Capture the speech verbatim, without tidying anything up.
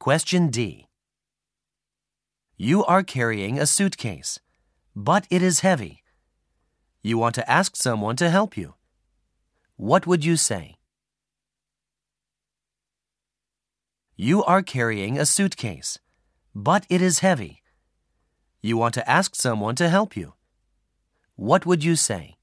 Question D. You are carrying a suitcase, but it is heavy. You want to ask someone to help you. What would you say? You are carrying a suitcase, but it is heavy. You want to ask someone to help you. What would you say?